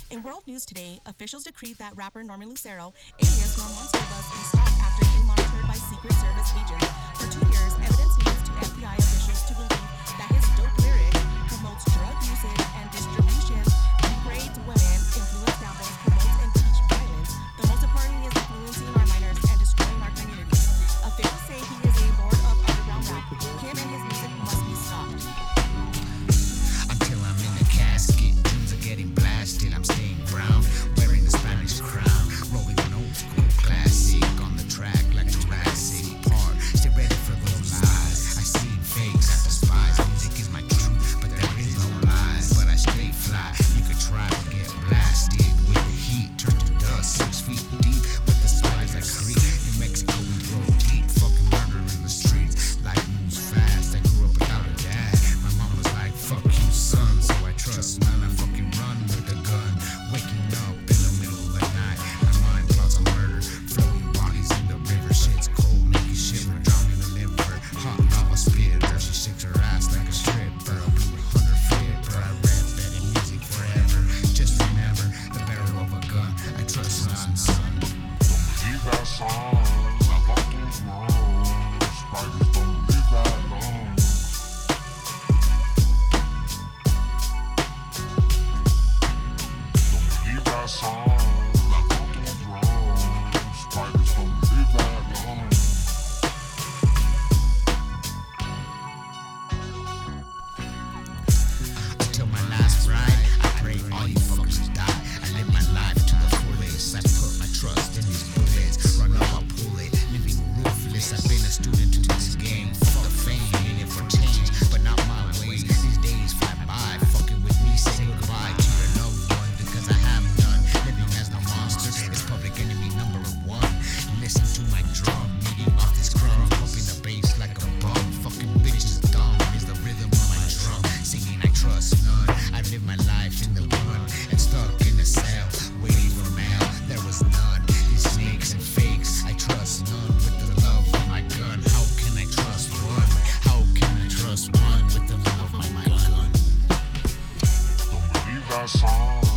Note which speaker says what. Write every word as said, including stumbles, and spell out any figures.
Speaker 1: In world news today, officials decreed that rapper Norman Lucero, alias Norm Monster, was in stock after being monitored by Secret Service agents. For two years, evidence leads to F B I officials to believe that his dope lyric promotes drug usage and distribution, degrades women, influence gambles, promotes and teach violence. The most important is influencing our minors and destroying our communities. Officials say he is a lord of underground rap. Him and his music must be stopped.
Speaker 2: Until I'm in the casket, tunes are getting blasted. I'm staying ground, wearing the Spanish crown, rolling an old school classic on the track like Jurassic Park. Stay ready for those lies. I see fakes, I despise. Music is my truth, but there is no lies. But I straight fly. You could try to get blasted with the heat, turn to dust six feet deep with the slides I creep. In Mexico we grow deep, fucking murder in the streets. Life moves fast. I grew up without a dad. My mom was like, "Fuck you, son," so I trust none. I fucking run with a gun, waking up in the middle of the night. My mind plots on murder, floating bodies in the river. Shit's cold, make you shiver, drowning the liver. Hot lava spitter, she shakes her ass like a stripper. A blue hunter flipper, I rap better music forever. Just remember the barrel of a gun. I trust none, son.
Speaker 3: Believe that song, I got those runs. Spiders don't live that long. Don't believe that song, I got those runs. Spiders don't live that long.
Speaker 2: Until my last ride, I pray all you fuckers die. I live my life to the fullest. I put my trust in these bullets. Run up, I'll pull it. Living ruthless. I've been a student to this game. Fuck the fame, in it for change, but not my ways. These days fly by. Fucking with me, say goodbye to your loved one because I have none. Living as no monster is public enemy number one. Listen to my drum, beating off this crumb, pumping the bass like a bum. Fucking bitches dumb is the rhythm of my drum. Singing, I trust none. I live my life in the one and stuck in a cell, waiting for mail. There was none. These snakes and fakes, I trust none. With the love of my gun, how can I trust one? How can I trust one with the love of my gun?
Speaker 3: Don't believe that song,